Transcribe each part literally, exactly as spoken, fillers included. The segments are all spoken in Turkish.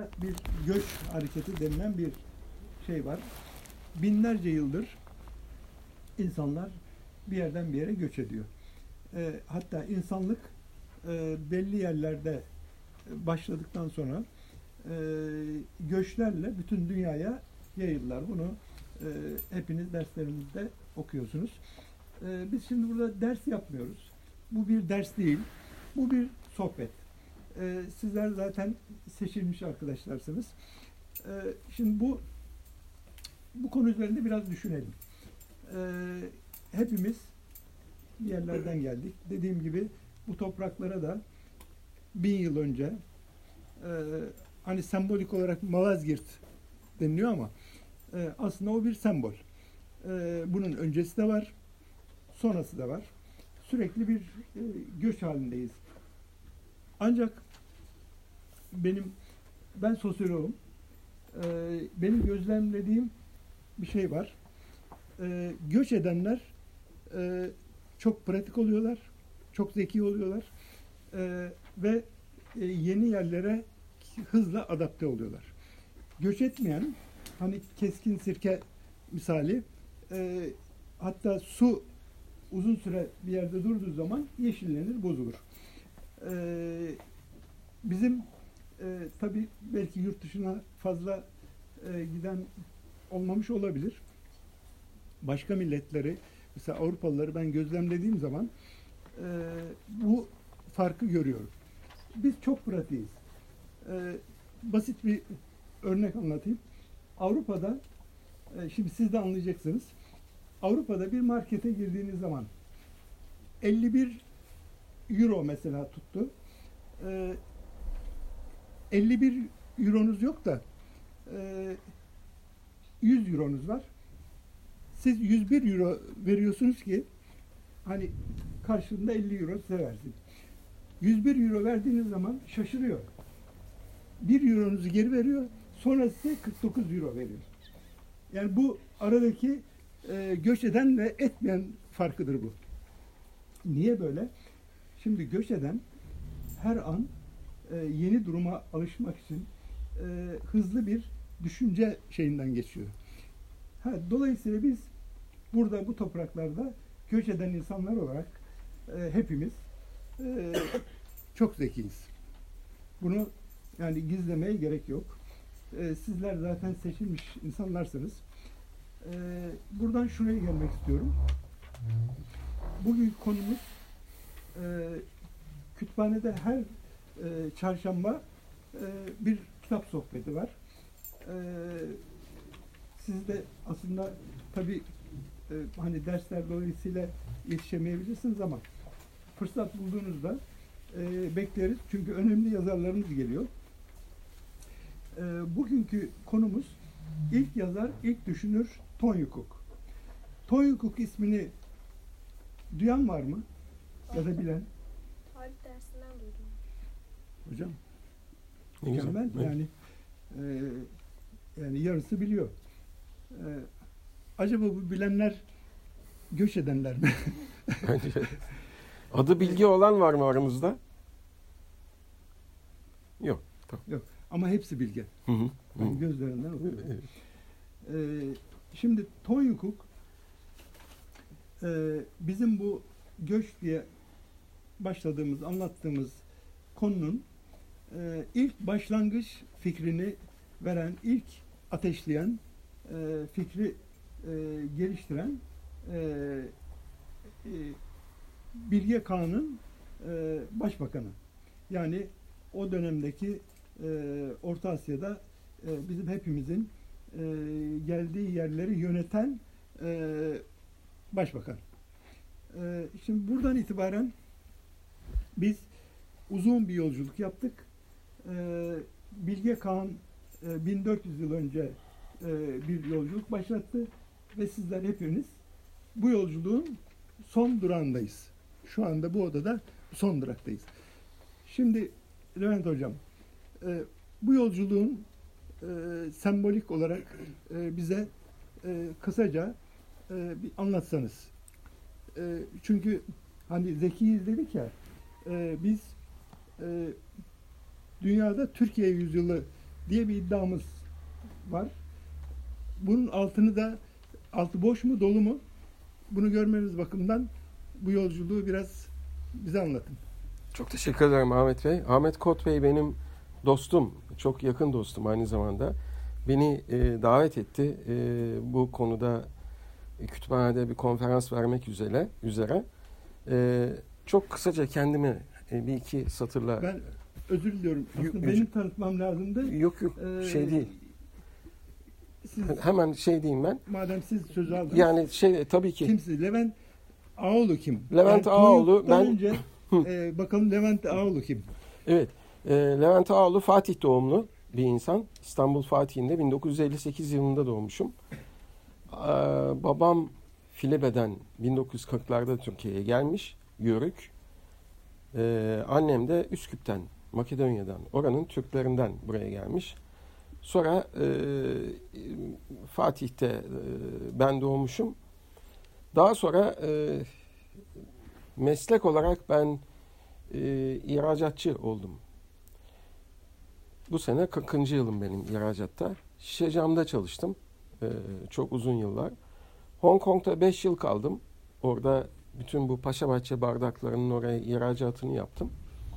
dünyada bir göç hareketi denilen bir şey var. Binlerce yıldır insanlar bir yerden bir yere göç ediyor. E, hatta insanlık e, belli yerlerde başladıktan sonra e, göçlerle bütün dünyaya yayıldılar. Bunu e, hepiniz derslerinizde okuyorsunuz. E, biz şimdi burada ders yapmıyoruz. Bu bir ders değil. Bu bir sohbet. E, sizler zaten seçilmiş arkadaşlarsınız. E, şimdi bu bu konu üzerinde biraz düşünelim. E, hepimiz bir yerlerden geldik. Dediğim gibi bu topraklara da bin yıl önce e, hani sembolik olarak Malazgirt deniliyor ama e, aslında o bir sembol. E, bunun öncesi de var, sonrası da var. Sürekli bir e, göç halindeyiz. Ancak benim ben sosyoloğum. E, benim gözlemlediğim bir şey var. E, göç edenler e, çok pratik oluyorlar, çok zeki oluyorlar e, ve e, yeni yerlere hızla adapte oluyorlar. Göç etmeyen, hani keskin sirke misali, e, hatta su uzun süre bir yerde durduğu zaman yeşillenir, bozulur. E, bizim e, tabii belki yurt dışına fazla e, giden olmamış olabilir. Başka milletleri, mesela Avrupalıları ben gözlemlediğim zaman e, bu farkı görüyorum. Biz çok pratiğiz. E, basit bir örnek anlatayım. Avrupa'da, e, şimdi siz de anlayacaksınız. Avrupa'da bir markete girdiğiniz zaman elli bir euro mesela tuttu. E, elli bir euronuz yok da e, yüz euronuz var. Siz yüz bir euro veriyorsunuz ki hani karşılığında elli euro size versin. yüz bir euro verdiğiniz zaman şaşırıyor. bir euronuzu geri veriyor. Sonra size kırk dokuz euro veriyor. Yani bu aradaki e, göç eden ve etmeyen farkıdır bu. Niye böyle? Şimdi göç eden her an e, yeni duruma alışmak için e, hızlı bir düşünce şeyinden geçiyor. Ha, dolayısıyla biz burada bu topraklarda göç eden insanlar olarak e, hepimiz e, çok zekiyiz. Bunu yani gizlemeye gerek yok. E, sizler zaten seçilmiş insanlarsınız. E, buradan şuraya gelmek istiyorum. Bugün konumuz e, kütüphanede her e, çarşamba e, bir kitap sohbeti var. E, siz de aslında tabii e, hani dersler dolayısıyla yetişemeyebilirsiniz ama fırsat bulduğunuzda e, bekleriz. Çünkü önemli yazarlarımız geliyor. E, bugünkü konumuz ilk yazar, ilk düşünür Ton Yukuk. Ton Yukuk ismini duyan var mı? Ya da bilen? Tarih dersinden duydum. Hocam. Ne güzel. Mükemmel. Yani e, yani yarısı biliyor. E, acaba bu bilenler göç edenler mi? Adı bilgi olan var mı aramızda? Yok. Tamam. Yok. Ama hepsi bilge. Hı hı. Yani gözlerinden okuyor. Evet. Ee, şimdi Ton Yukuk e, bizim bu göç diye başladığımız, anlattığımız konunun e, ilk başlangıç fikrini veren, ilk ateşleyen, e, fikri e, geliştiren e, e, Bilge Kağan'ın e, başbakanı. Yani o dönemdeki e, Orta Asya'da e, bizim hepimizin e, geldiği yerleri yöneten e, başbakan. E, şimdi buradan itibaren biz uzun bir yolculuk yaptık. E, Bilge Kağan e, bin dört yüz yıl önce e, bir yolculuk başlattı ve sizler hepiniz bu yolculuğun son durağındayız. Şu anda bu odada son duraktayız. Şimdi Levent Hocam, e, bu yolculuğun e, sembolik olarak e, bize e, kısaca e, bir anlatsanız. E, çünkü hani zekiyiz dedik ya, e, biz e, dünyada Türkiye yüzyılı diye bir iddiamız var. Bunun altını da altı boş mu dolu mu? Bunu görmeniz bakımından bu yolculuğu biraz bize anlatın. Çok teşekkür ederim Ahmet Bey. Ahmet Kot Bey benim dostum, çok yakın dostum aynı zamanda. Beni e, davet etti e, bu konuda kütüphanede bir konferans vermek üzere. üzere. E, çok kısaca kendimi e, bir iki satırla... Ben özür diliyorum. Aslında Yok, benim tanıtmam lazımdı. Yok yok Ee, şey değil. Siz, Hemen şey diyeyim ben. madem siz sözü aldınız. Yani şey tabii ki. Kimsiz? Levent Ağoğlu kim? Levent yani Ağoğlu, ben... ben- önce e, bakalım Levent Ağoğlu kim? Evet. E, Levent Ağoğlu Fatih doğumlu bir insan. İstanbul Fatih'inde bin dokuz yüz elli sekiz yılında doğmuşum. Ee, babam Filebe'den bin dokuz yüz kırklarda Türkiye'ye gelmiş. Yörük. Ee, annem de Üsküp'ten, Makedonya'dan, oranın Türklerinden buraya gelmiş. Sonra e, Fatih'te e, ben doğmuşum. Daha sonra e, meslek olarak ben e, ihracatçı oldum. Bu sene kırkıncı yılım benim ihracatta. Şişecam'da çalıştım. Ee, çok uzun yıllar. Hong Kong'da beş yıl kaldım. Orada bütün bu Paşabahçe bardaklarının oraya ihracatını yaptım.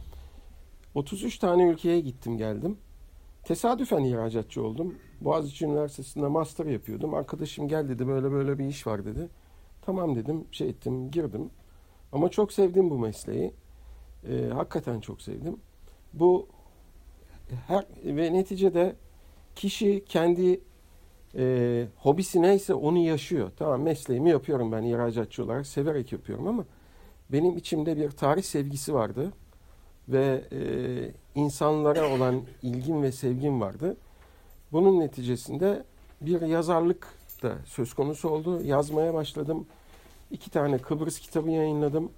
otuz üç tane ülkeye gittim geldim. Tesadüfen ihracatçı oldum. Boğaziçi Üniversitesi'nde master yapıyordum. Arkadaşım gel dedi, böyle böyle bir iş var dedi. Tamam dedim, şey ettim, girdim. Ama çok sevdim bu mesleği. Ee, hakikaten çok sevdim. Bu her ve neticede kişi kendi e, hobisi neyse onu yaşıyor. Tamam, mesleğimi yapıyorum ben ihracatçı olarak, severek yapıyorum ama benim içimde bir tarih sevgisi vardı ve e, insanlara olan ilgim ve sevgim vardı. Bunun neticesinde bir yazarlık da söz konusu oldu. Yazmaya başladım. İki tane Kıbrıs kitabı yayınladım.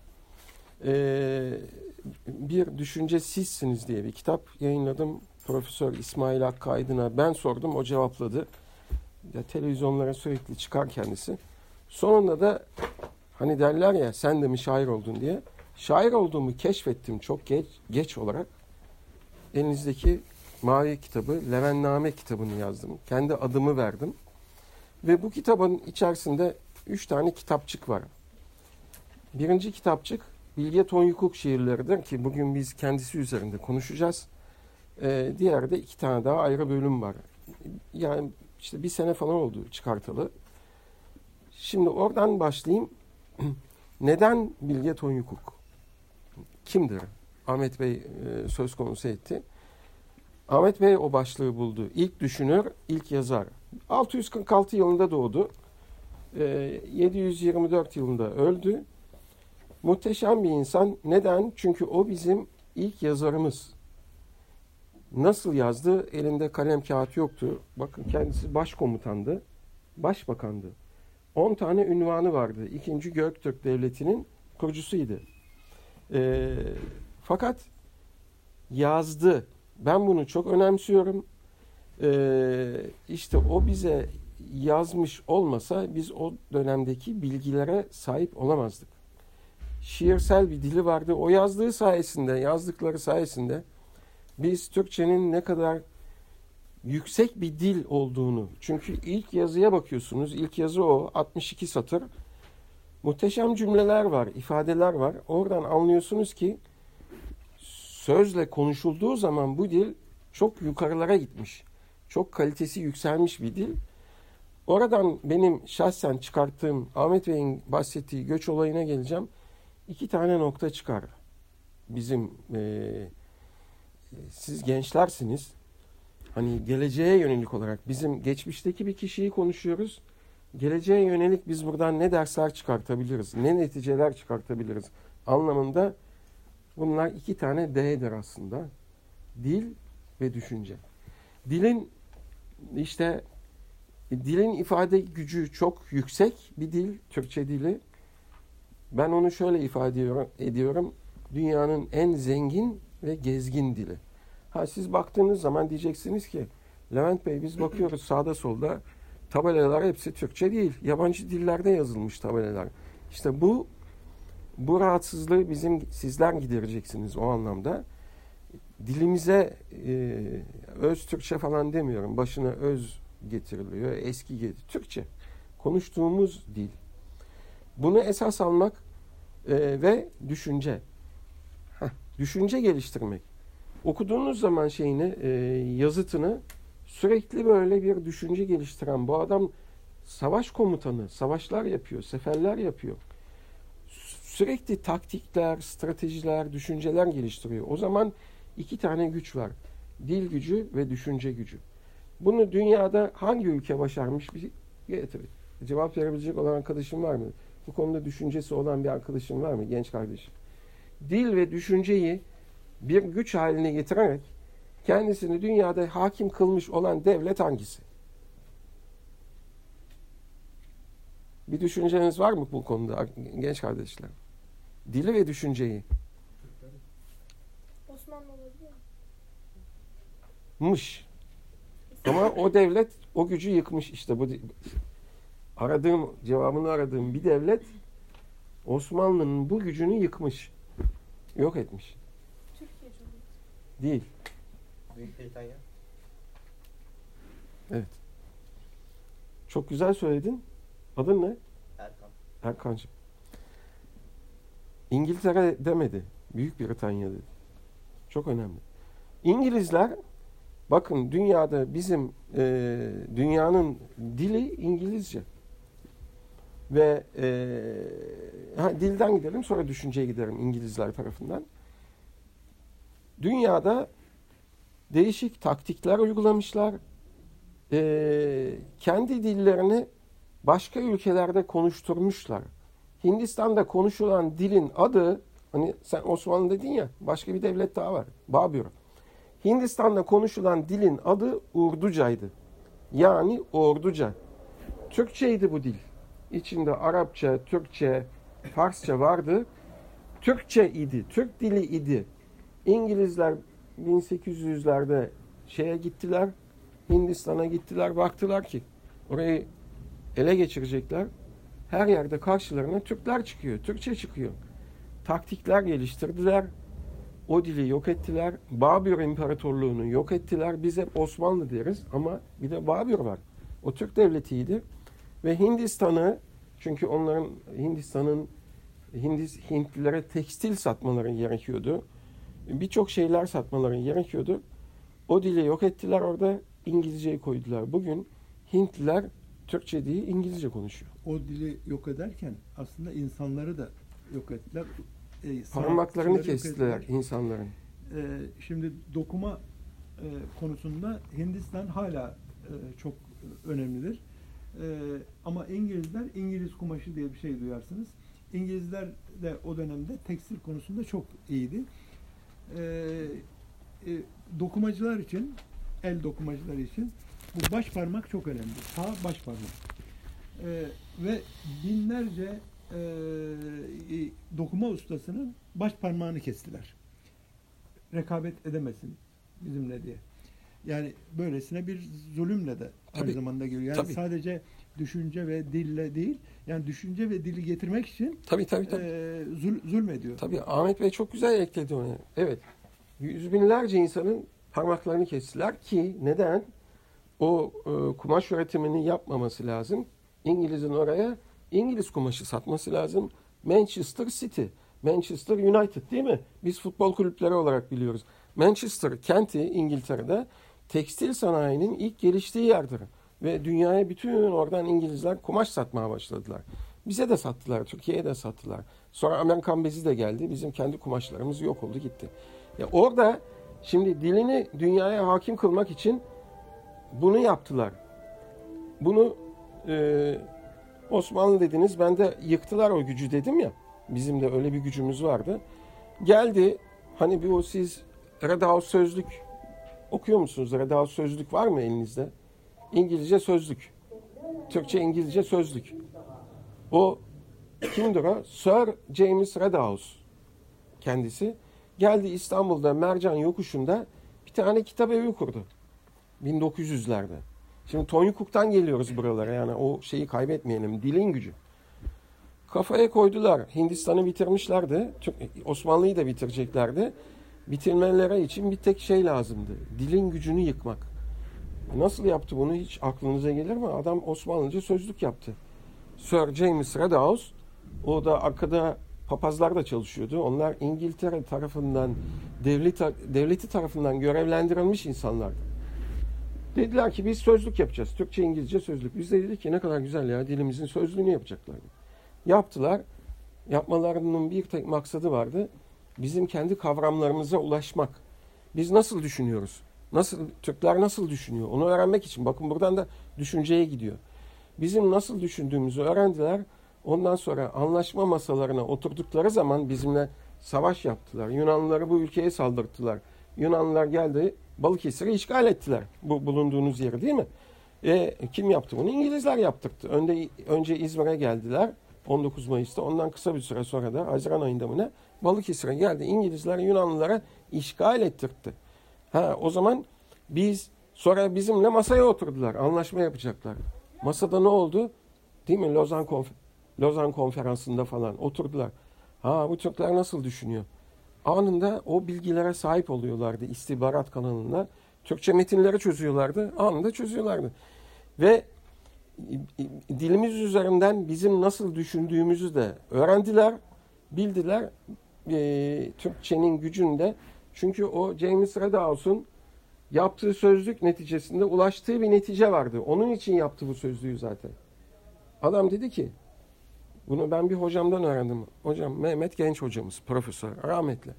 Ee, bir Düşünce Sizsiniz diye bir kitap yayınladım. Profesör İsmail Hakkı Aydın'a ben sordum, o cevapladı. Ya, televizyonlara sürekli çıkar kendisi. Sonunda da hani derler ya, sen de mi şair oldun diye. Şair olduğumu keşfettim çok geç, geç olarak. Elinizdeki Mavi kitabı, Leventname kitabını yazdım. Kendi adımı verdim. Ve bu kitabın içerisinde üç tane kitapçık var. Birinci kitapçık Bilge Tonyukuk şiirleridir ki bugün biz kendisi üzerinde konuşacağız. Ee, diğer de iki tane daha ayrı bölüm var. Yani işte bir sene falan oldu çıkartalı. Şimdi oradan başlayayım. Neden Bilge Tonyukuk? Kimdir? Ahmet Bey e, söz konusu etti. Ahmet Bey o başlığı buldu. İlk düşünür, ilk yazar. altı yüz kırk altı yılında doğdu. E, yedi yüz yirmi dört yılında öldü. Muhteşem bir insan. Neden? Çünkü o bizim ilk yazarımız. Nasıl yazdı? Elinde kalem kağıt yoktu. Bakın, kendisi başkomutandı, başbakandı. on tane ünvanı vardı. İkinci Göktürk Devleti'nin kurucusuydu. E, fakat yazdı. Ben bunu çok önemsiyorum. Ee, işte o bize yazmış olmasa biz o dönemdeki bilgilere sahip olamazdık. Şiirsel bir dili vardı. O yazdığı sayesinde, yazdıkları sayesinde biz Türkçenin ne kadar yüksek bir dil olduğunu, çünkü ilk yazıya bakıyorsunuz, ilk yazı o, altmış iki satır. Muhteşem cümleler var, ifadeler var. Oradan anlıyorsunuz ki sözle konuşulduğu zaman bu dil çok yukarılara gitmiş. Çok kalitesi yükselmiş bir dil. Oradan benim şahsen çıkarttığım, Ahmet Bey'in bahsettiği göç olayına geleceğim. İki tane nokta çıkar. Bizim e, siz gençlersiniz. Hani geleceğe yönelik olarak bizim geçmişteki bir kişiyi konuşuyoruz. Geleceğe yönelik biz buradan ne dersler çıkartabiliriz, ne neticeler çıkartabiliriz anlamında bunlar iki tane D'dir aslında. Dil ve düşünce. Dilin işte dilin ifade gücü çok yüksek bir dil, Türkçe dili. Ben onu şöyle ifade ediyorum. Dünyanın en zengin ve gezgin dili. Ha, siz baktığınız zaman diyeceksiniz ki Levent Bey, biz bakıyoruz sağda solda tabelalar hepsi Türkçe değil. Yabancı dillerde yazılmış tabelalar. İşte bu bu rahatsızlığı bizim sizler gidereceksiniz o anlamda. dilimize e, öz Türkçe falan demiyorum. Başına öz getiriliyor. Eski getiriliyor. Türkçe. Konuştuğumuz dil. Bunu esas almak e, ve düşünce. Heh, düşünce geliştirmek. Okuduğunuz zaman şeyini, e, yazıtını sürekli böyle bir düşünce geliştiren bu adam savaş komutanı, savaşlar yapıyor, seferler yapıyor. Sürekli taktikler, stratejiler, düşünceler geliştiriyor. O zaman iki tane güç var. Dil gücü ve düşünce gücü. Bunu dünyada hangi ülke başarmış bir getirin. Cevap verebilecek olan arkadaşım var mı? Bu konuda düşüncesi olan bir arkadaşım var mı? Genç kardeşim. Dil ve düşünceyi bir güç haline getirerek kendisini dünyada hakim kılmış olan devlet hangisi? Bir düşünceniz var mı bu konuda genç kardeşler? Dili ve düşünceyi. Osmanlı olabilir mi? Mış. Ama o devlet o gücü yıkmış işte. Bu aradığım, cevabını aradığım bir devlet Osmanlı'nın bu gücünü yıkmış. Yok etmiş. Türkiye Cumhuriyeti. Değil. Büyük Britanya. Evet. Çok güzel söyledin. Adın ne? Erkan. Erkancığım. İngiltere demedi. Büyük Britanya dedi. Çok önemli. İngilizler bakın dünyada bizim e, dünyanın dili İngilizce. Ve e, ha, dilden gidelim sonra düşünceye giderim İngilizler tarafından. Dünyada değişik taktikler uygulamışlar. E, kendi dillerini başka ülkelerde konuşturmuşlar. Hindistan'da konuşulan dilin adı, hani sen Osmanlı dedin ya, başka bir devlet daha var. Babür. Hindistan'da konuşulan dilin adı Urducaydı. Yani Orduca. Türkçeydi bu dil. İçinde Arapça, Türkçe, Farsça vardı. Türkçe idi, Türk dili idi. İngilizler bin sekiz yüzlerde şeye gittiler, Hindistan'a gittiler, baktılar ki orayı ele geçirecekler. Her yerde karşılarına Türkler çıkıyor, Türkçe çıkıyor. Taktikler geliştirdiler. O dili yok ettiler. Babür İmparatorluğunu yok ettiler. Biz hep Osmanlı deriz ama bir de Babür var. O Türk devletiydi. Ve Hindistan'ı, çünkü onların Hindistan'ın Hindis, Hintlilere tekstil satmaları gerekiyordu. Birçok şeyler satmaları gerekiyordu. O dili yok ettiler orada. İngilizceyi koydular. Bugün Hintliler Türkçe değil İngilizce konuşuyor. O dili yok ederken aslında insanları da yok ettiler. E, Parmaklarını sanatçıları yok kestiler ettiler. insanların. E, şimdi dokuma e, konusunda Hindistan hala e, çok önemlidir. E, ama İngilizler İngiliz kumaşı diye bir şey duyarsınız. İngilizler de o dönemde tekstil konusunda çok iyiydi. E, e, dokumacılar için, el dokumacıları için bu baş parmak çok önemli. Sağ baş parmak. E, ve binlerce e, dokuma ustasının baş parmağını kestiler. Rekabet edemesin bizimle diye. Yani böylesine bir zulümle de aynı Tabii, zamanda geliyor. Yani tabii. sadece düşünce ve dille değil, yani düşünce ve dili getirmek için Tabii tabii tabii. e, zul, zulmediyor. Tabii Ahmet Bey çok güzel ekledi onu. Evet. Yüz binlerce insanın parmaklarını kestiler ki neden? O e, kumaş üretimini yapmaması lazım. İngiliz'in oraya İngiliz kumaşı satması lazım. Manchester City, Manchester United değil mi? Biz futbol kulüpleri olarak biliyoruz. Manchester kenti İngiltere'de tekstil sanayinin ilk geliştiği yerdir. Ve dünyaya bütün oradan İngilizler kumaş satmaya başladılar. Bize de sattılar, Türkiye'ye de sattılar. Sonra Amerikan bezi de geldi. Bizim kendi kumaşlarımız yok oldu gitti. Ya orada şimdi dilini dünyaya hakim kılmak için bunu yaptılar. Bunu e, Osmanlı dediniz, ben de yıktılar o gücü dedim ya. Bizim de öyle bir gücümüz vardı. Geldi, hani bir o siz Red House sözlük okuyor musunuz? Red House sözlük var mı elinizde? İngilizce sözlük. Türkçe İngilizce sözlük. O kimdir o? Sir James Red House kendisi. Geldi İstanbul'da Mercan Yokuşu'nda bir tane kitap evi kurdu. bin dokuz yüzlerde. Şimdi Tony Cook'tan geliyoruz buralara. Yani o şeyi kaybetmeyelim. Dilin gücü. Kafaya koydular. Hindistan'ı bitirmişlerdi. Osmanlı'yı da bitireceklerdi. Bitirmeleri için bir tek şey lazımdı. Dilin gücünü yıkmak. Nasıl yaptı bunu hiç aklınıza gelir mi? Adam Osmanlıca sözlük yaptı. Sir James Redhouse, o da arkada papazlar da çalışıyordu. Onlar İngiltere tarafından, devlet, devleti tarafından görevlendirilmiş insanlardı. Dediler ki biz sözlük yapacağız. Türkçe, İngilizce sözlük. Biz de dedik ki ne kadar güzel ya, dilimizin sözlüğünü yapacaklar. Yaptılar. Yapmalarının bir tek maksadı vardı. Bizim kendi kavramlarımıza ulaşmak. Biz nasıl düşünüyoruz? Nasıl, Türkler nasıl düşünüyor? Onu öğrenmek için. Bakın buradan da düşünceye gidiyor. Bizim nasıl düşündüğümüzü öğrendiler. Ondan sonra anlaşma masalarına oturdukları zaman bizimle savaş yaptılar. Yunanlıları bu ülkeye saldırttılar. Yunanlılar geldi, Balıkesir'i işgal ettiler. Bu bulunduğunuz yeri, değil mi? E, kim yaptı bunu? İngilizler yaptırdı. Önde, önce İzmir'e geldiler on dokuz Mayıs'ta. Ondan kısa bir süre sonra da Haziran ayında mı ne? Balıkesir'e geldi. İngilizler Yunanlılara işgal ettirdi. Ha, o zaman biz sonra bizimle masaya oturdular. Anlaşma yapacaklar. Masada ne oldu? Değil mi? Lozan, Konfer- Lozan Konferansı'nda falan oturdular. Ha, bu Türkler nasıl düşünüyor? Anında o bilgilere sahip oluyorlardı istihbarat kanalında. Türkçe metinleri çözüyorlardı. Anında çözüyorlardı. Ve dilimiz üzerinden bizim nasıl düşündüğümüzü de öğrendiler, bildiler. E, Türkçenin gücünde. Çünkü o James Redhouse'un yaptığı sözlük neticesinde ulaştığı bir netice vardı. Onun için yaptı bu sözlüğü zaten. Adam dedi ki, bunu ben bir hocamdan öğrendim. Hocam Mehmet Genç hocamız, profesör, rahmetli.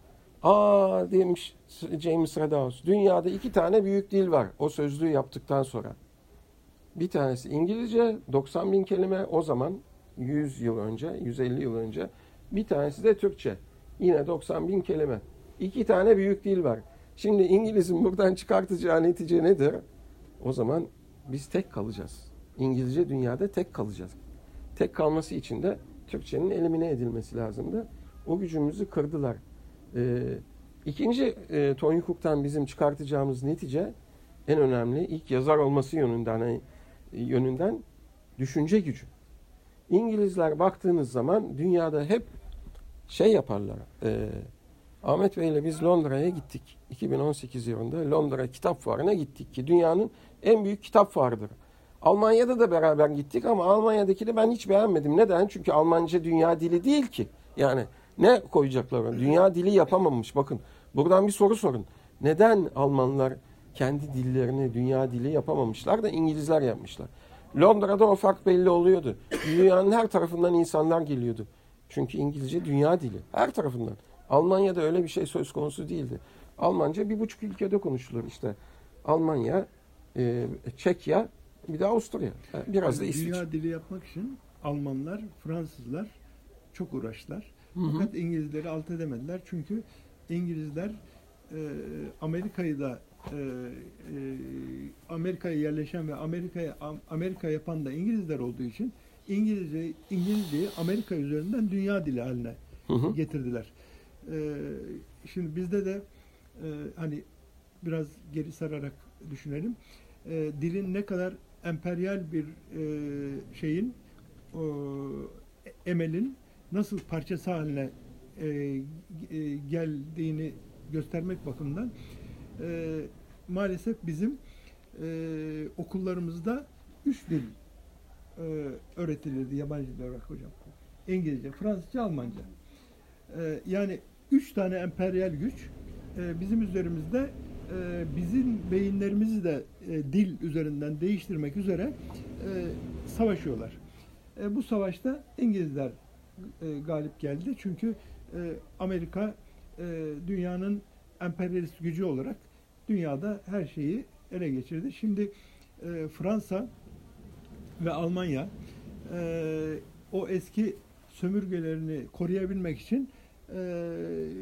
Aa demiş James Redhouse, dünyada iki tane büyük dil var o sözlüğü yaptıktan sonra. Bir tanesi İngilizce, doksan bin kelime o zaman, yüz yıl önce, yüz elli yıl önce. Bir tanesi de Türkçe, yine doksan bin kelime. İki tane büyük dil var. Şimdi İngiliz'in buradan çıkartacağı netice nedir? O zaman biz tek kalacağız. İngilizce dünyada tek kalacağız. Tek kalması için de Türkçenin elimine edilmesi lazımdı. O gücümüzü kırdılar. Ee, ikinci e, Tony Cook'tan bizim çıkartacağımız netice en önemli, ilk yazar olması yönünden hani, yönünden düşünce gücü. İngilizler baktığınız zaman dünyada hep şey yaparlar. E, Ahmet Bey ile biz Londra'ya gittik. iki bin on sekiz yılında Londra Kitap Fuarı'na gittik ki dünyanın en büyük kitap fuarıdır. Almanya'da da beraber gittik ama Almanya'dakini ben hiç beğenmedim. Neden? Çünkü Almanca dünya dili değil ki. Yani ne koyacaklar? Dünya dili yapamamış. Bakın buradan bir soru sorun. Neden Almanlar kendi dillerini dünya dili yapamamışlar da İngilizler yapmışlar? Londra'da o fark belli oluyordu. Dünyanın her tarafından insanlar geliyordu. Çünkü İngilizce dünya dili. Her tarafından. Almanya'da öyle bir şey söz konusu değildi. Almanca bir buçuk ülkede konuşulur işte. Almanya, e, Çekya, bir de Avusturya. Biraz da İsviçre. Dünya dili yapmak için Almanlar, Fransızlar çok uğraştılar. Hı hı. Fakat İngilizleri alt edemediler. Çünkü İngilizler e, Amerika'yı da e, e, Amerika'ya yerleşen ve Amerika'ya Amerika yapan da İngilizler olduğu için İngilizce İngilizceyi Amerika üzerinden dünya dili haline Hı hı. getirdiler. E, şimdi bizde de e, hani biraz geri sararak düşünelim. E, dilin ne kadar emperyal bir e, şeyin o, emelin nasıl parçası haline e, e, geldiğini göstermek bakımından e, maalesef bizim e, okullarımızda üç dil e, öğretilirdi yabancı dil olarak hocam. İngilizce, Fransızca, Almanca. E, yani üç tane emperyal güç e, bizim üzerimizde e, bizim beyinlerimizi de e, dil üzerinden değiştirmek üzere e, savaşıyorlar. E, bu savaşta İngilizler e, galip geldi. Çünkü e, Amerika e, dünyanın emperyalist gücü olarak dünyada her şeyi ele geçirdi. Şimdi e, Fransa ve Almanya e, o eski sömürgelerini koruyabilmek için e,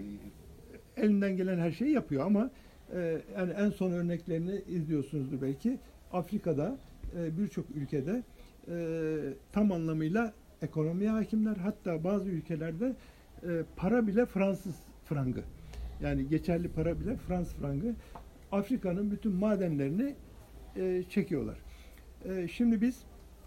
elinden gelen her şeyi yapıyor ama e, yani en son örneklerini izliyorsunuzdur belki. Afrika'da e, birçok ülkede e, tam anlamıyla ekonomiye hakimler. Hatta bazı ülkelerde e, para bile Fransız frangı. Yani geçerli para bile Fransız frangı. Afrika'nın bütün madenlerini e, çekiyorlar. E, şimdi biz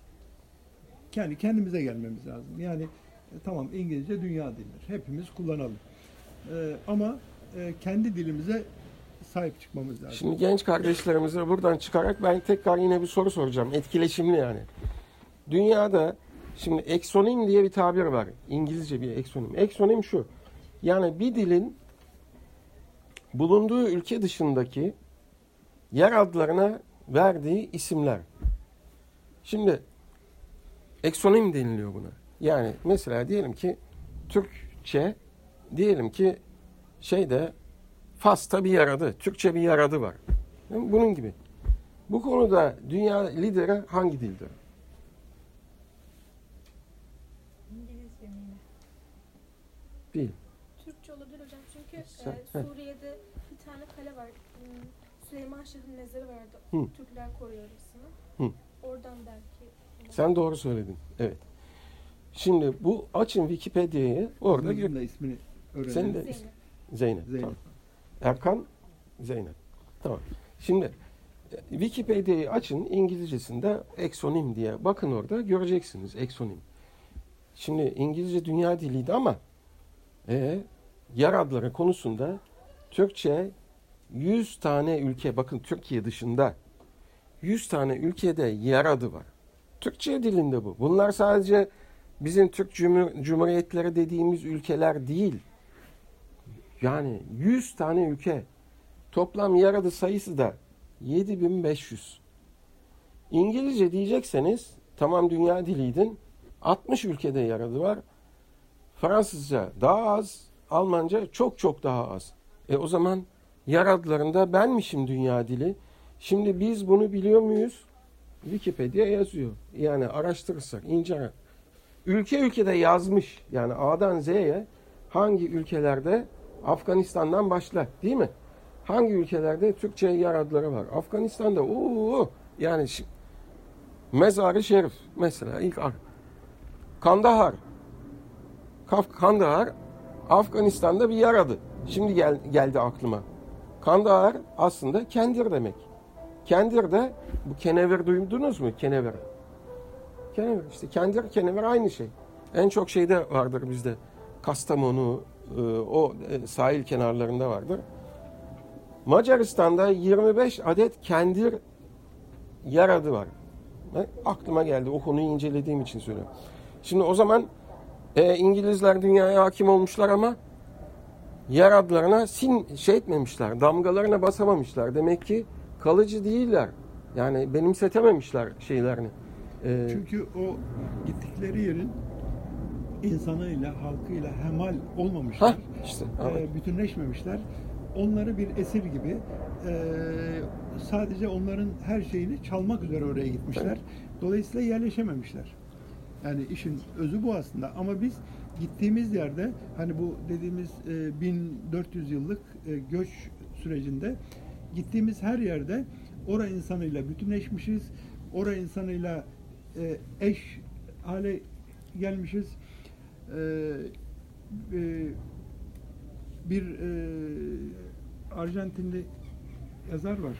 kendi kendimize gelmemiz lazım. Yani e, tamam İngilizce dünya dilidir. Hepimiz kullanalım. E, ama e, kendi dilimize sahip çıkmamız lazım. Şimdi genç kardeşlerimize buradan çıkarak ben tekrar yine bir soru soracağım. Etkileşimli yani. Dünyada şimdi eksonim diye bir tabir var. İngilizce bir eksonim. Eksonim şu. Yani bir dilin bulunduğu ülke dışındaki yer adlarına verdiği isimler. Şimdi eksonim deniliyor buna. Yani mesela diyelim ki Türkçe, diyelim ki şeyde Fas'ta bir yer adı, Türkçe bir yer adı var. Bunun gibi. Bu konuda dünya lideri hangi dildir? İngilizce mi yine? Değil. Türkçe olabilir hocam çünkü Sen- e, Suriye'de bir tane kale var. Hmm, Süleyman Şah'ın mezarı vardı. Hı. Türkler koruyor orasını. Hı. Oradan belki. Sen doğru söyledin. Evet. Şimdi bu açın Wikipedia'yı orada Bizim gör. de ismini öğrenelim. Senin de Zeynep. Zeynep. Zeynep. Tamam. Erkan Zeynep. Tamam. Şimdi e, Wikipedia'yı açın, İngilizcesinde eksonim diye bakın, orada göreceksiniz eksonim. Şimdi İngilizce dünya diliydi ama e, yer adları konusunda Türkçe yüz tane ülke, bakın Türkiye dışında yüz tane ülkede yer adı var. Türkçe dilinde bu. Bunlar sadece bizim Türk Cumhur- Cumhuriyetleri dediğimiz ülkeler değil. Yani yüz tane ülke. Toplam yer adı sayısı da yedi bin beş yüz. İngilizce diyecekseniz tamam dünya diliydin. altmış ülkede yer adı var. Fransızca daha az, Almanca çok çok daha az. E o zaman yer adlarında benmişim dünya dili. Şimdi biz bunu biliyor muyuz? Wikipedia yazıyor. Yani araştırırsak, inceler. Ülke ülkede yazmış. Yani A'dan Z'ye hangi ülkelerde, Afganistan'dan başla değil mi? Hangi ülkelerde Türkçe yer adları var? Afganistan'da ooo yani şi- Mezar-ı Şerif mesela ilk ar- Kandahar. Kaf Kandahar Afganistan'da bir yer adı. Şimdi gel, geldi aklıma. Kandahar aslında Kendir demek. Kendir de bu kenevir duydunuz mu? Kenevir. Kenevir işte Kendir, kenevir aynı şey. En çok şeyde vardır bizde. Kastamonu e, o e, sahil kenarlarında vardır. Macaristan'da yirmi beş adet Kendir yer adı var. E, aklıma geldi, o konuyu incelediğim için söylüyorum. Şimdi o zaman e, İngilizler dünyaya hakim olmuşlar ama yer adlarına sin şey etmemişler, damgalarına basamamışlar. Demek ki kalıcı değiller. Yani benimsetememişler şeylerini. Ee, Çünkü o gittikleri yerin insanıyla, halkıyla hemal olmamışlar. Hah, işte, Ee, evet. bütünleşmemişler. Onları bir esir gibi e, sadece onların her şeyini çalmak üzere oraya gitmişler. Evet. Dolayısıyla yerleşememişler. Yani işin özü bu aslında. Ama biz gittiğimiz yerde hani bu dediğimiz e, bin dört yüz yıllık e, göç sürecinde gittiğimiz her yerde ora insanıyla bütünleşmişiz. Ora insanıyla e, eş hale gelmişiz. E, e, bir e, Arjantinli yazar var.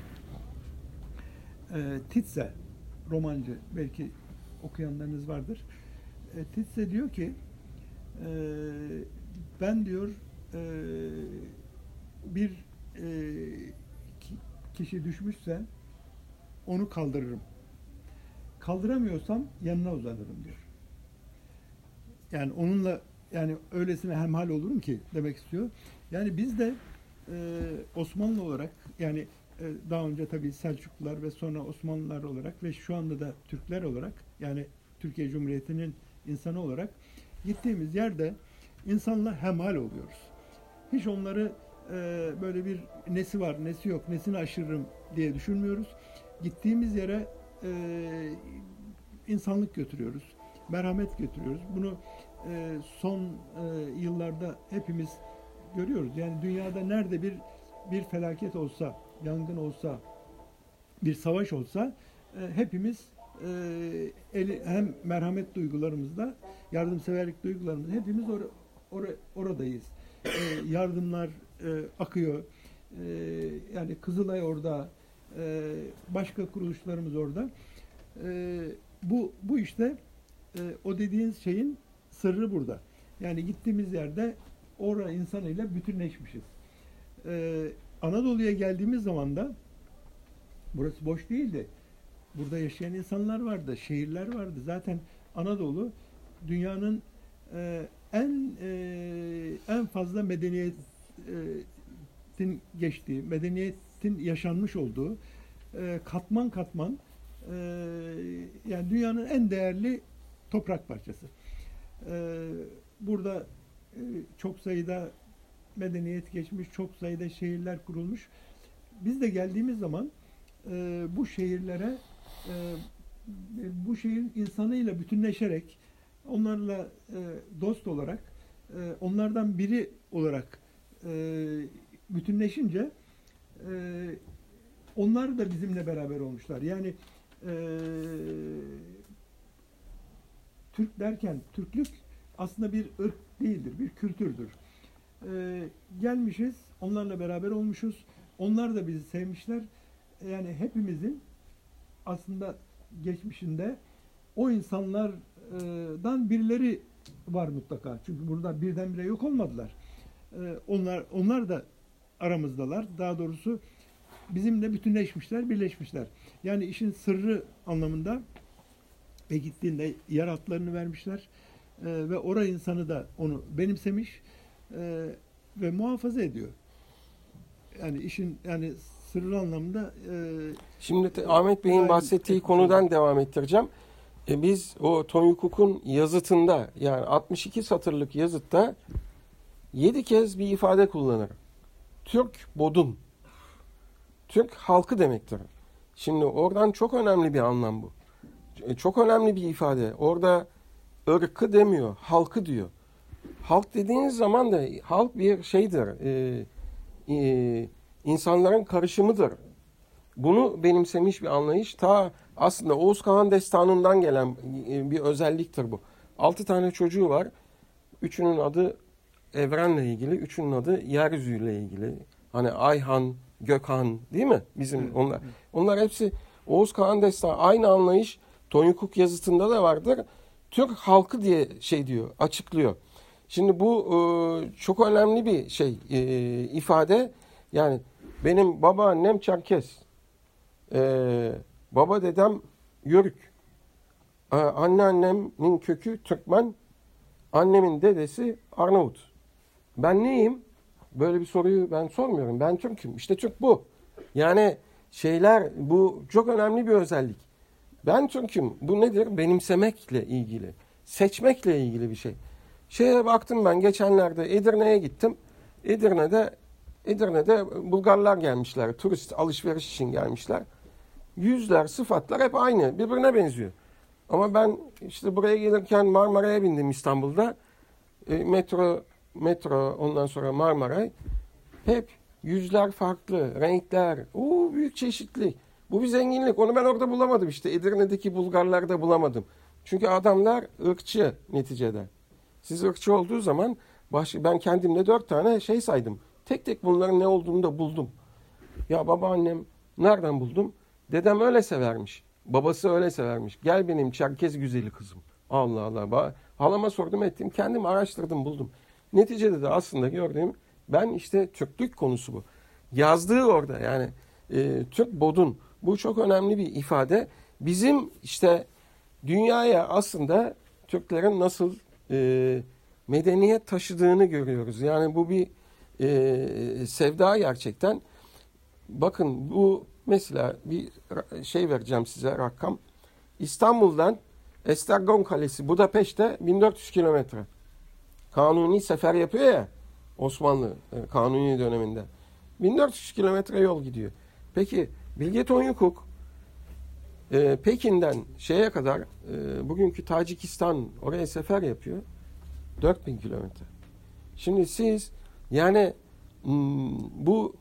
E, Titze, romancı. Belki okuyanlarınız vardır. E, Titze diyor ki e, ben diyor e, bir e, ki- kişi düşmüşse onu kaldırırım. Kaldıramıyorsam yanına uzanırım diyor. Yani onunla yani öylesine hemhal olurum ki demek istiyor. Yani biz de e, Osmanlı olarak yani e, daha önce tabii Selçuklular ve sonra Osmanlılar olarak ve şu anda da Türkler olarak yani Türkiye Cumhuriyeti'nin insanı olarak gittiğimiz yerde insanla hemhal oluyoruz. Hiç onları e, böyle bir nesi var, nesi yok, nesini aşırırım diye düşünmüyoruz. Gittiğimiz yere e, insanlık götürüyoruz, merhamet götürüyoruz. Bunu e, son e, yıllarda hepimiz görüyoruz. Yani dünyada nerede bir bir felaket olsa, yangın olsa, bir savaş olsa e, hepimiz e, eli, hem merhamet duygularımızda, yardımseverlik duygularımızda hepimiz or, or, oradayız. E, yardımlar e, akıyor. E, yani Kızılay orada, e, başka kuruluşlarımız orada. E, bu bu işte e, o dediğiniz şeyin sırrı burada. Yani gittiğimiz yerde orada insanıyla bütünleşmişiz. Ee, Anadolu'ya geldiğimiz zaman da burası boş değildi. Burada yaşayan insanlar vardı, şehirler vardı. Zaten Anadolu dünyanın e, en e, en fazla medeniyetin geçtiği, medeniyetin yaşanmış olduğu e, katman katman e, yani dünyanın en değerli toprak parçası. E, burada e, çok sayıda medeniyet geçmiş, çok sayıda şehirler kurulmuş. Biz de geldiğimiz zaman e, bu şehirlere e, bu şehrin insanıyla bütünleşerek, onlarla e, dost olarak, e, onlardan biri olarak e, bütünleşince e, onlar da bizimle beraber olmuşlar. Yani e, Türk derken, Türklük aslında bir ırk değildir, bir kültürdür. E, gelmişiz, onlarla beraber olmuşuz. Onlar da bizi sevmişler. Yani hepimizin aslında geçmişinde o insanlardan birileri var mutlaka. Çünkü burada birdenbire yok olmadılar. Ee, onlar onlar da aramızdalar. Daha doğrusu bizimle bütünleşmişler, birleşmişler. Yani işin sırrı anlamında ve gittiğinde yer altlarını vermişler. Ee, ve orada insanı da onu benimsemiş e, ve muhafaza ediyor. Yani işin yani sırrı anlamında e, Şimdi de Ahmet Bey'in bahsettiği konudan devam ettireceğim. E biz o Tony Cook'un yazıtında, yani altmış iki satırlık yazıtta yedi kez bir ifade kullanır. Türk bodun. Türk halkı demektir. Şimdi oradan çok önemli bir anlam bu. E çok önemli bir ifade. Orada ırkı demiyor, halkı diyor. Halk dediğiniz zaman da halk bir şeydir. E, e, insanların karışımıdır. Bunu benimsemiş bir anlayış. Ta aslında Oğuz Kağan Destanı'ndan gelen bir özelliktir bu. Altı tane çocuğu var. Üçünün adı evrenle ilgili, üçünün adı yeryüzüyle ilgili. Hani Ayhan, Gökhan, değil mi? Bizim onlar. Onlar hepsi Oğuz Kağan Destanı. Aynı anlayış Tony Cook yazıtında da vardır. Türk halkı diye şey diyor, açıklıyor. Şimdi bu çok önemli bir şey, ifade. Yani benim babaannem Çerkes. Ee, baba dedem Yörük. Ee, anneannemin kökü Türkmen. Annemin dedesi Arnavut. Ben neyim? Böyle bir soruyu ben sormuyorum. Ben Türk'üm. İşte Türk bu. Yani şeyler, bu çok önemli bir özellik. Ben Türk'üm. Bu nedir? Benimsemekle ilgili. Seçmekle ilgili bir şey. Şeye baktım ben geçenlerde Edirne'ye gittim. Edirne'de Edirne'de Bulgarlar gelmişler. Turist alışveriş için gelmişler. Yüzler, sıfatlar hep aynı. Birbirine benziyor. Ama ben işte buraya gelirken Marmara'ya bindim İstanbul'da. E, metro, metro ondan sonra Marmaray. Hep yüzler farklı, renkler. Oo, büyük çeşitlilik. Bu bir zenginlik. Onu ben orada bulamadım işte. Edirne'deki Bulgarlarda bulamadım. Çünkü adamlar ırkçı neticede. Siz ırkçı olduğu zaman baş, ben kendimde dört tane şey saydım. Tek tek bunların ne olduğunu da buldum. Ya babaannem nereden buldum? Dedem öyle severmiş. Babası öyle severmiş. Gel benim Çerkez güzeli kızım. Allah Allah. Halama sordum ettim. Kendim araştırdım buldum. Neticede de aslında gördüğüm ben işte Türklük konusu bu. Yazdığı orada yani e, Türk bodun. Bu çok önemli bir ifade. Bizim işte dünyaya aslında Türklerin nasıl e, medeniyet taşıdığını görüyoruz. Yani bu bir e, sevda gerçekten. Bakın bu mesela bir şey vereceğim size rakam. İstanbul'dan Esztergom Kalesi Budapeşte bin dört yüz kilometre. Kanuni sefer yapıyor ya Osmanlı Kanuni döneminde. bin dört yüz kilometre yol gidiyor. Peki Bilge Tony Cook e, Pekin'den şeye kadar e, bugünkü Tacikistan oraya sefer yapıyor. dört bin kilometre. Şimdi siz yani bu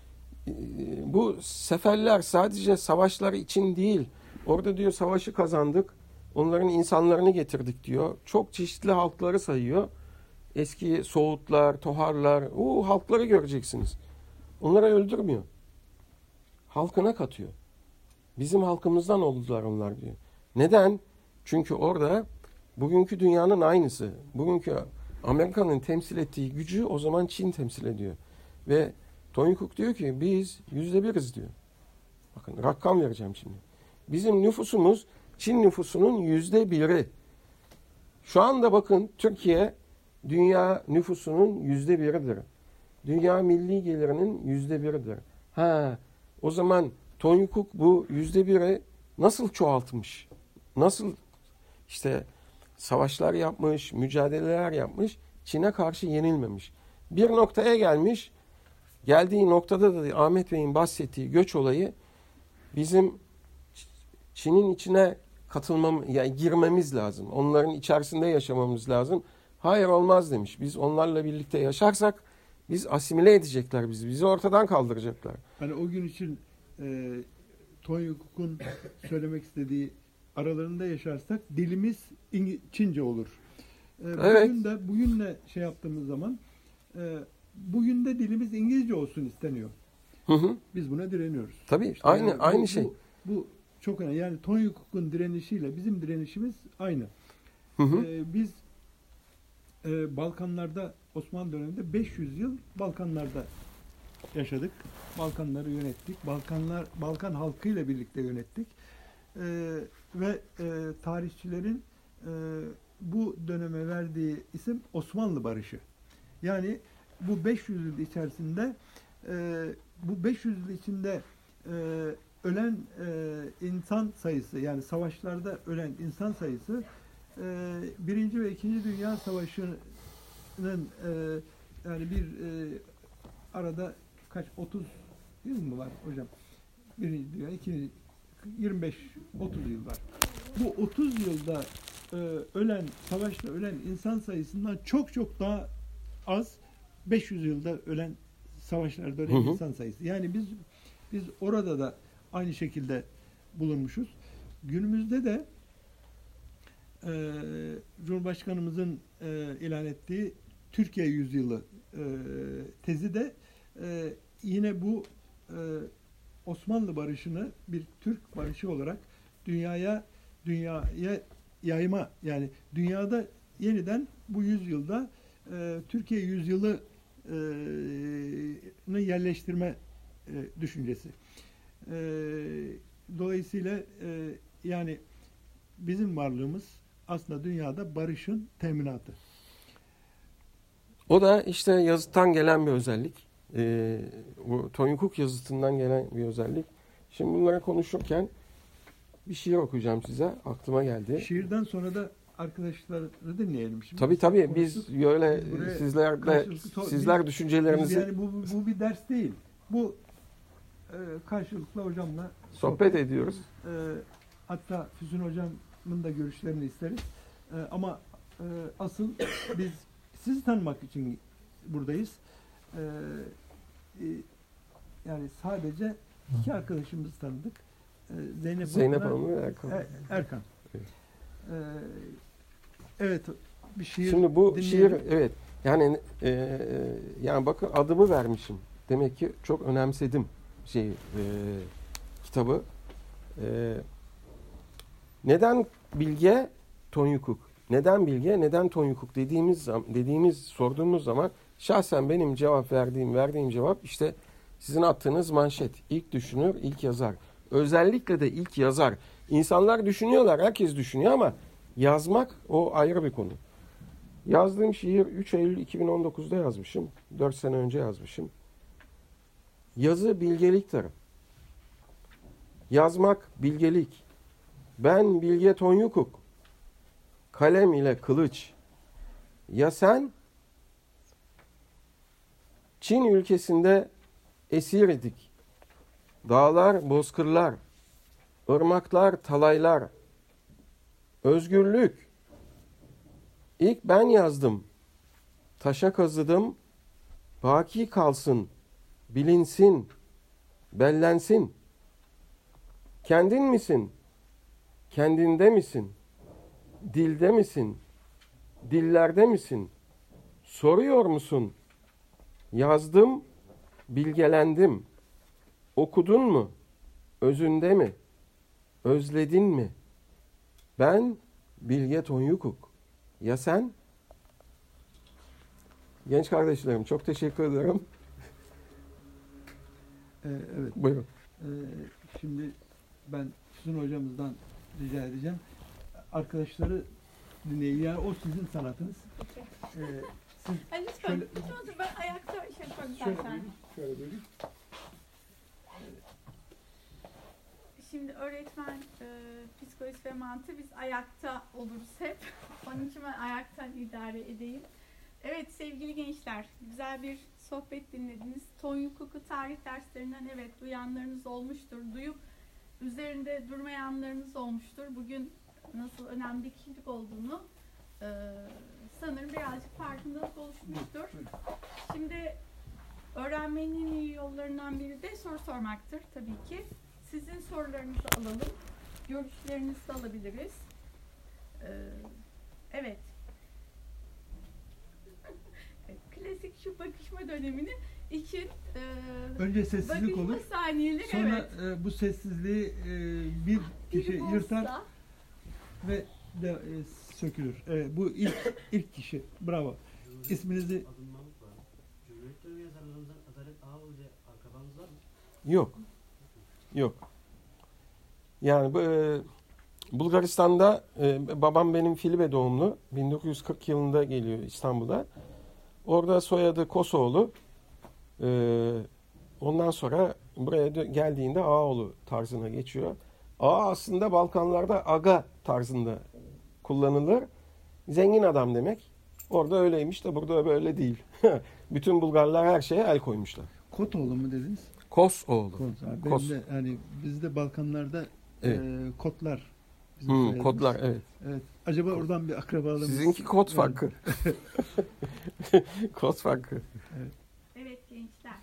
bu seferler sadece savaşlar için değil. Orada diyor savaşı kazandık. Onların insanlarını getirdik diyor. Çok çeşitli halkları sayıyor. Eski Soğutlar, Toharlar. O halkları göreceksiniz. Onları öldürmüyor. Halkına katıyor. Bizim halkımızdan oldular onlar diyor. Neden? Çünkü orada bugünkü dünyanın aynısı. Bugünkü Amerika'nın temsil ettiği gücü o zaman Çin temsil ediyor. Ve Tony Cook diyor ki biz yüzde biriz diyor. Bakın rakam vereceğim şimdi. Bizim nüfusumuz Çin nüfusunun yüzde biri. Şu anda bakın Türkiye dünya nüfusunun yüzde biridir. Dünya milli gelirinin yüzde biridir. Ha, o zaman Tony Cook bu yüzde biri nasıl çoğaltmış? Nasıl işte savaşlar yapmış, mücadeleler yapmış, Çin'e karşı yenilmemiş. Bir noktaya gelmiş, geldiği noktada da Ahmet Bey'in bahsettiği göç olayı bizim Çin'in içine katılmam, yani girmemiz lazım. Onların içerisinde yaşamamız lazım. Hayır olmaz demiş. Biz onlarla birlikte yaşarsak biz asimile edecekler bizi. Bizi ortadan kaldıracaklar. Hani o gün için e, Tony Cook'un söylemek istediği aralarında yaşarsak dilimiz İngi- Çince olur. E, Evet. Bugün de bugünle şey yaptığımız zaman e, bugün de dilimiz İngilizce olsun isteniyor. Hı hı. Biz buna direniyoruz. Tabii İşte aynı yani bu- aynı bu- şey. Bu çok önemli. Yani Tony Cook'un direnişiyle bizim direnişimiz aynı. Hı hı. Ee, biz e, Balkanlarda Osmanlı döneminde beş yüz yıl Balkanlarda yaşadık. Balkanları yönettik. Balkanlar Balkan halkıyla birlikte yönettik. Ee, ve e, tarihçilerin e, bu döneme verdiği isim Osmanlı Barışı. Yani bu beş yüz yıl içerisinde e, bu beş yüz yıl içinde e, ölen e, insan sayısı, yani savaşlarda ölen insan sayısı e, Birinci ve İkinci Dünya Savaşı'nın e, yani bir e, arada kaç otuz yıl mı var hocam? Birinci Dünya, ikinci yirmi beş otuz yıl var. Bu otuz yılda e, ölen, savaşta ölen insan sayısından çok çok daha az beş yüz yılda ölen, savaşlarda ölen Hı hı. insan sayısı. Yani biz biz orada da aynı şekilde bulunmuşuz. Günümüzde de e, Cumhurbaşkanımızın e, ilan ettiği Türkiye Yüzyılı e, tezi de e, yine bu e, Osmanlı Barışı'nı bir Türk barışı olarak dünyaya dünyaya yayma, yani dünyada yeniden bu yüzyılda e, Türkiye Yüzyılı e, yerleştirme e, düşüncesi. E, dolayısıyla e, yani bizim varlığımız aslında dünyada barışın teminatı. O da işte yazıttan gelen bir özellik. Ee, bu Tony Cook yazıtından gelen bir özellik. Şimdi bunları konuşurken bir şiir okuyacağım size. Aklıma geldi. Şiirden sonra da arkadaşları dinleyelim. Şimdi Tabii tabii biz konuştuk. böyle Biz buraya sizler de karşılıklı to- sizler biz- düşüncelerinizi Biz yani bu, bu, bu bir ders değil. Bu e, karşılıklı hocamla sohbet ediyoruz. E, hatta Füsun hocamın da görüşlerini isteriz. E, ama e, asıl biz sizi tanımak için buradayız. E, e, yani sadece iki arkadaşımızı tanıdık. E, Zeynep, Zeynep Hanım'la Hanım ve Erkan. Er- Erkan. Evet. E, evet, bir şiir Şimdi bu dinleyelim. şiir evet yani e, yani bakın adımı vermişim. Demek ki çok önemsedim şey e, kitabı. E, neden bilge Tony Cook? Neden bilge? Neden Tony Cook dediğimiz zaman, dediğimiz sorduğumuz zaman şahsen benim cevap verdiğim verdiğim cevap işte sizin attığınız manşet. İlk düşünür, ilk yazar. Özellikle de ilk yazar. İnsanlar düşünüyorlar, herkes düşünüyor ama yazmak o ayrı bir konu. Yazdığım şiir üç Eylül iki bin on dokuzda yazmışım. dört sene önce yazmışım. Yazı bilgeliktir. Yazmak bilgelik. Ben Bilge Tony Cook. Kalem ile kılıç. Ya sen? Çin ülkesinde esir idik. Dağlar, bozkırlar, ırmaklar, talaylar. Özgürlük. İlk ben yazdım. Taşa kazıdım. Baki kalsın. Bilinsin. Bellensin. Kendin misin? Kendinde misin? Dilde misin? Dillerde misin? Soruyor musun? Yazdım, bilgelendim. Okudun mu? Özünde mi? Özledin mi? Ben Bilge Tony Cook. Ya sen? Genç kardeşlerim çok teşekkür ederim. Ee, evet. Buyurun. Ee, şimdi ben Füsun hocamızdan rica edeceğim. Arkadaşları dinleyin. Yani o sizin sanatınız. Peki. Ee, siz Ay lütfen. Şöyle- Lütfen otur. Ben ayakta şey yaparım şöyle zaten. buyurun, şöyle buyurun. Şimdi öğretmen e, psikolojisi ve mantığı biz ayakta oluruz hep. Onun için ben ayaktan idare edeyim. Evet sevgili gençler, güzel bir sohbet dinlediniz. Ton hukuku tarih derslerinden evet duyanlarınız olmuştur. Duyup üzerinde durmayanlarınız olmuştur. Bugün nasıl önemli kişilik olduğunu e, sanırım birazcık farkındalık oluşmuştur. Şimdi öğrenmenin en iyi yollarından biri de soru sormaktır tabii ki. Sizin sorularınızı alalım. Görüşlerinizi de alabiliriz. Ee, evet. Klasik şu bakışma dönemini için e, Önce sessizlik bakışma olur. saniyeleri Sonra evet. e, bu sessizliği e, bir kişi Biri yırtar bozsa, ve de, e, sökülür. Evet, bu ilk ilk kişi. Bravo. İsminizi Adınmamız var. Cumhuriyet dönemi yazarlarımızdan Adalet Ağoğlu ile akrabanız var mı? Yok. Yok. Yani bu, e, Bulgaristan'da e, babam benim Filibe doğumlu. bin dokuz yüz kırk yılında geliyor İstanbul'a. Orada soyadı Kosoğlu. E, ondan sonra buraya dö- geldiğinde Ağoğlu tarzına geçiyor. Ağa aslında Balkanlarda aga tarzında kullanılır. Zengin adam demek. Orada öyleymiş de burada böyle değil. Bütün Bulgarlar her şeye el koymuşlar. Kotoğlu mu dediniz? Kosoğlu. Kot. Benim Kos. de hani bizde Balkanlarda Evet. e, kotlar. bizim Hmm, soyadımız. kodlar evet. Evet. Acaba oradan bir akrabalığımız. Sizinki kod Evet. farkı. Kod farkı. Evet gençler.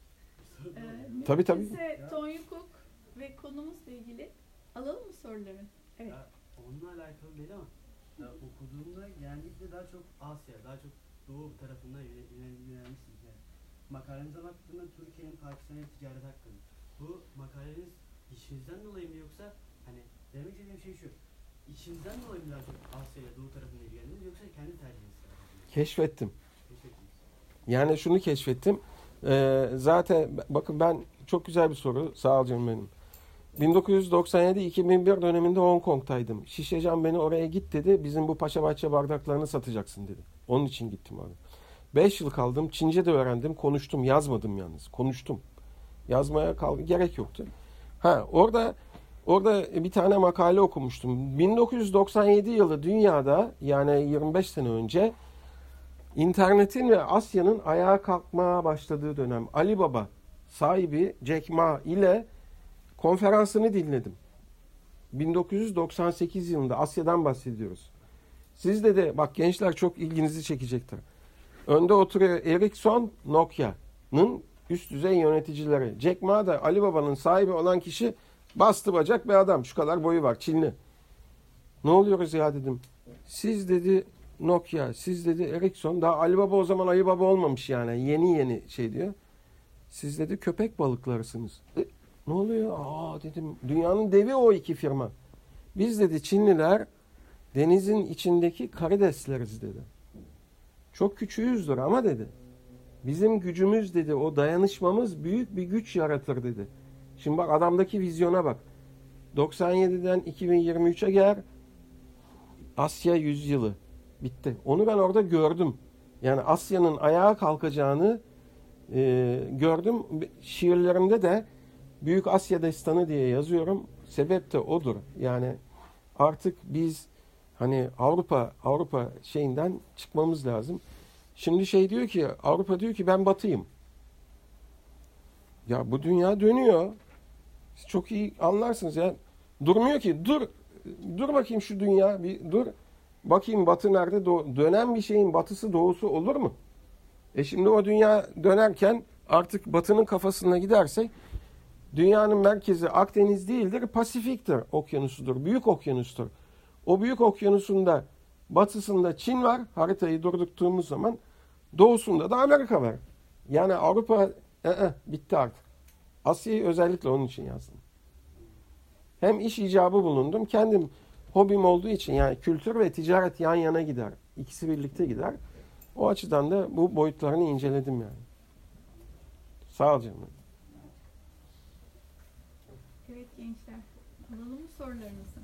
Ee, Tabii, tabii. mümkünse ton hukuk ve konumuzla ilgili alalım mı soruları? Evet. Ya, onunla alakalı değil ama ya, okuduğumda genellikle daha çok Asya, daha çok Doğu tarafına yöne- yönel- yönelmişsiniz. Yani. Makalenize baktığımda Türkiye'nin Pakistan'la ticaret hakkında. Bu makaleniz işinizden dolayı mı yoksa hani demek istediğim şey şu. İşinizden dolayı mı daha çok Asya ile Doğu tarafına ilgilendiniz yoksa kendi tercihiniz tarafından? Keşfettim. Keşfettiniz. Yani şunu keşfettim. Ee, zaten bakın ben çok güzel bir soru. Sağ ol canım benim. bin dokuz yüz doksan yedi iki bin bir döneminde Hong Kong'taydım. Şişecan beni oraya git dedi. Bizim bu Paşabahçe bardaklarını satacaksın dedi. Onun için gittim oraya. Beş yıl kaldım. Çince de öğrendim. Konuştum. Yazmadım yalnız. Konuştum. Yazmaya kal gerek yoktu. Ha orada orada bir tane makale okumuştum. bin dokuz yüz doksan yedi yılı dünyada yani yirmi beş sene önce İnternetin ve Asya'nın ayağa kalkmaya başladığı dönem. Ali Baba sahibi Jack Ma ile konferansını dinledim. bin dokuz yüz doksan sekiz yılında Asya'dan bahsediyoruz. Siz de de bak gençler çok ilginizi çekecektir. Önde oturuyor Ericsson, Nokia'nın üst düzey yöneticileri. Jack Ma da Ali Baba'nın sahibi olan kişi bastı bacak bir adam. Şu kadar boyu var, Çinli. Ne oluyoruz ya dedim. Siz dedi Nokia, siz dedi Ericsson. Daha Ali Baba o zaman Ali Baba olmamış yani. Yeni yeni şey diyor. Siz dedi köpek balıklarısınız. E, ne oluyor? Aa dedim. Dünyanın devi o iki firma. Biz dedi Çinliler denizin içindeki karidesleriz dedi. Çok küçüğüzdür ama dedi. Bizim gücümüz dedi, o dayanışmamız büyük bir güç yaratır dedi. Şimdi bak adamdaki vizyona bak. doksan yediden iki bin yirmi üçe gel. Asya yüzyılı. Bitti. Onu ben orada gördüm. Yani Asya'nın ayağa kalkacağını e, gördüm. Şiirlerimde de Büyük Asya Destanı diye yazıyorum. Sebep de odur. Yani artık biz hani Avrupa Avrupa şeyinden çıkmamız lazım. Şimdi şey diyor ki Avrupa diyor ki ben batıyım. Ya bu dünya dönüyor. Siz çok iyi anlarsınız ya. Durmuyor ki. Dur. Dur bakayım şu dünya bir dur. Bakayım batı nerede? Do- dönen bir şeyin batısı doğusu olur mu? E şimdi o dünya dönerken artık batının kafasına gidersek dünyanın merkezi Akdeniz değildir, Pasifik'tir, okyanusudur, büyük okyanustur. O büyük okyanusunda batısında Çin var, haritayı durdurttuğumuz zaman doğusunda da Amerika var. Yani Avrupa ı-ı, bitti artık. Asya'yı özellikle onun için yazdım. Hem iş icabı bulundum, kendim hobim olduğu için yani kültür ve ticaret yan yana gider. İkisi birlikte gider. O açıdan da bu boyutlarını inceledim yani. Sağ ol canım. Evet gençler, alalım mı sorularınızı?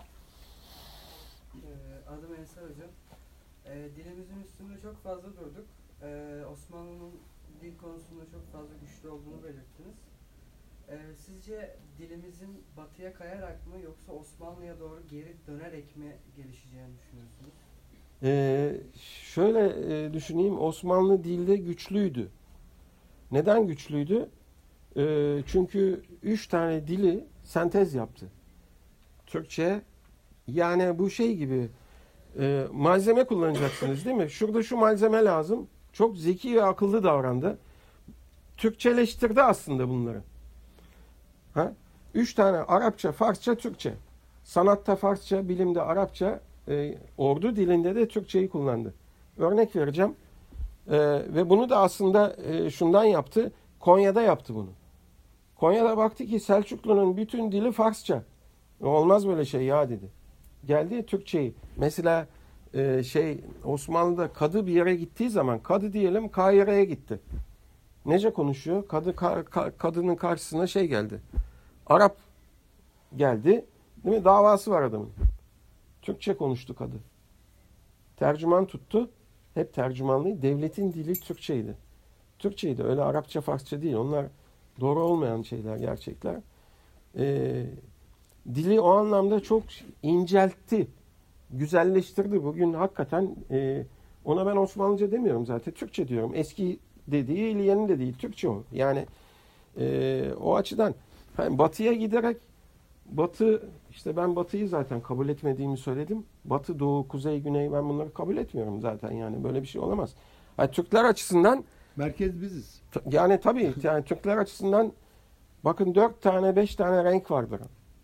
Ee, adım Ensar Hocam. Ee, dilimizin üstünde çok fazla durduk. Ee, Osmanlı'nın dil konusunda çok fazla güçlü olduğunu belirttiniz. Ee, sizce dilimizin batıya kayarak mı yoksa Osmanlı'ya doğru geri dönerek mi gelişeceğini düşünüyorsunuz? Ee, şöyle e, düşüneyim, Osmanlı dilde güçlüydü. Neden güçlüydü? Ee, çünkü üç tane dili sentez yaptı. Türkçe, yani bu şey gibi e, malzeme kullanacaksınız değil mi? Şurada şu malzeme lazım. Çok zeki ve akıllı davrandı. Türkçeleştirdi aslında bunları. Ha? Üç tane Arapça, Farsça, Türkçe. Sanatta Farsça, bilimde Arapça, e, ordu dilinde de Türkçeyi kullandı. Örnek vereceğim. E, ve bunu da aslında e, şundan yaptı. Konya'da yaptı bunu. Konya'da baktı ki Selçuklu'nun bütün dili Farsça. Olmaz böyle şey ya dedi. Geldi Türkçeyi. Mesela e, şey Osmanlı'da kadı bir yere gittiği zaman, kadı diyelim Kahire'ye gitti. Nece konuşuyor? Kadı ka, ka, kadının karşısına şey geldi. Arap geldi. Değil mi? Davası var adamın. Türkçe konuştu kadı. Tercüman tuttu. Hep tercümanlığı. Devletin dili Türkçeydi. Türkçeydi. Öyle Arapça, Farsça değil. Onlar doğru olmayan şeyler, gerçekler. Ee, dili o anlamda çok inceltti. Güzelleştirdi. Bugün hakikaten e, ona ben Osmanlıca demiyorum zaten. Türkçe diyorum. Eski dediği yeni de değil. Türkçe o. Yani e, o açıdan hani batıya giderek Batı, işte ben Batı'yı zaten kabul etmediğimi söyledim. Batı, Doğu, Kuzey, Güney, ben bunları kabul etmiyorum zaten, yani böyle bir şey olamaz. Yani Türkler açısından Merkez biziz. t- yani tabii yani Türkler açısından bakın dört tane, beş tane renk vardır.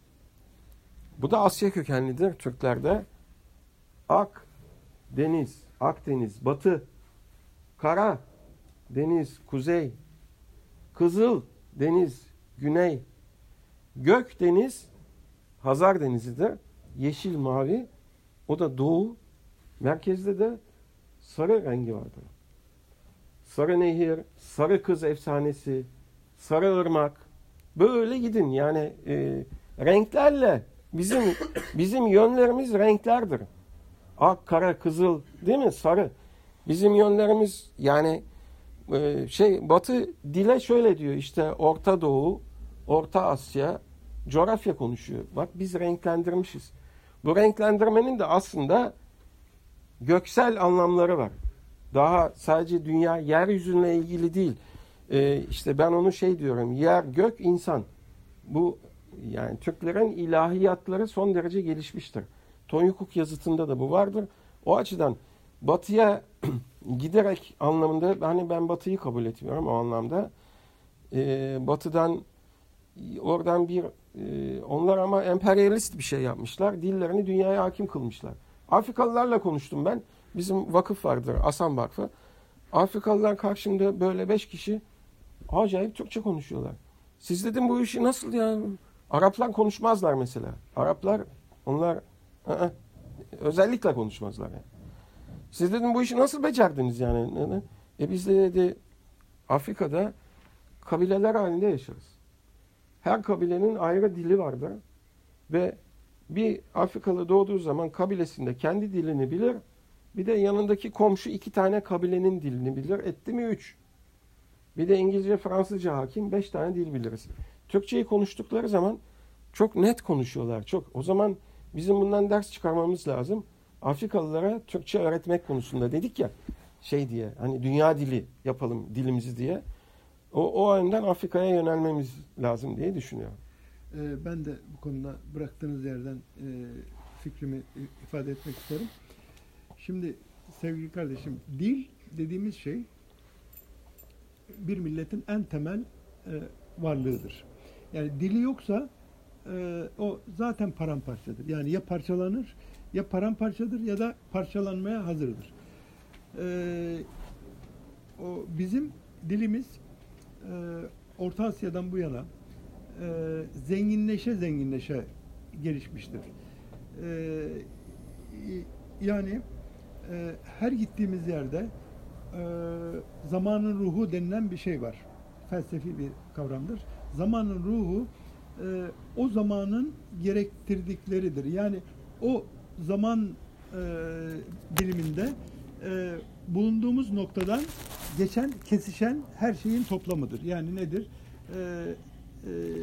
Bu da Asya kökenlidir Türklerde. Ak, deniz, Akdeniz, Batı, Kara, deniz, Kuzey, Kızıl, deniz, Güney, Gök deniz, Hazar Denizi'dir. Yeşil, mavi. O da doğu. Merkezde de sarı rengi vardır. Sarı nehir, sarı kız efsanesi, sarı ırmak. Böyle gidin. Yani e, renklerle bizim bizim yönlerimiz renklerdir. Ak, kara, kızıl, değil mi? Sarı. Bizim yönlerimiz yani e, şey Batı dile şöyle diyor, işte Orta Doğu, Orta Asya, coğrafya konuşuyor. Bak biz renklendirmişiz. Bu renklendirmenin de aslında göksel anlamları var. Daha sadece dünya, yeryüzüne ilgili değil. Ee, işte ben onu şey diyorum, yer, gök, insan. Bu yani Türklerin ilahiyatları son derece gelişmiştir. Tonyukuk yazıtında da bu vardır. O açıdan Batı'ya giderek anlamında, hani ben Batı'yı kabul etmiyorum o anlamda. Ee, Batı'dan oradan bir e, onlar ama emperyalist bir şey yapmışlar. Dillerini dünyaya hakim kılmışlar. Afrikalılarla konuştum ben. Bizim vakıf vardır, Asan Vakfı. Afrikalılar karşımda böyle beş kişi acayip Türkçe konuşuyorlar. Siz dedim bu işi nasıl ya? Araplar konuşmazlar mesela. Araplar onlar ı-ı, özellikle konuşmazlar yani. Siz dedim bu işi nasıl becerdiniz yani? E biz de dedi Afrika'da kabileler halinde yaşarız. Her kabilenin ayrı dili vardır ve bir Afrikalı doğduğu zaman kabilesinde kendi dilini bilir, bir de yanındaki komşu iki tane kabilenin dilini bilir. Etti mi üç. Bir de İngilizce, Fransızca hakim, beş tane dil biliriz. Türkçeyi konuştukları zaman çok net konuşuyorlar. Çok. O zaman bizim bundan ders çıkarmamız lazım. Afrikalılara Türkçe öğretmek konusunda dedik ya, şey diye, hani dünya dili yapalım dilimizi diye. O, o yönden Afrika'ya yönelmemiz lazım diye düşünüyorum. Ee, ben de bu konuda bıraktığınız yerden e, fikrimi ifade etmek isterim. Şimdi sevgili kardeşim, dil dediğimiz şey bir milletin en temel e, varlığıdır. Yani dili yoksa e, o zaten paramparçadır. Yani ya parçalanır, ya paramparçadır ya da parçalanmaya hazırdır. E, o bizim dilimiz e, Orta Asya'dan bu yana e, zenginleşe zenginleşe gelişmiştir. E, yani e, her gittiğimiz yerde e, zamanın ruhu denilen bir şey var. Felsefi bir kavramdır. Zamanın ruhu e, o zamanın gerektirdikleridir. Yani o zaman e, diliminde e, bulunduğumuz noktadan geçen, kesişen her şeyin toplamıdır. Yani nedir? E, e,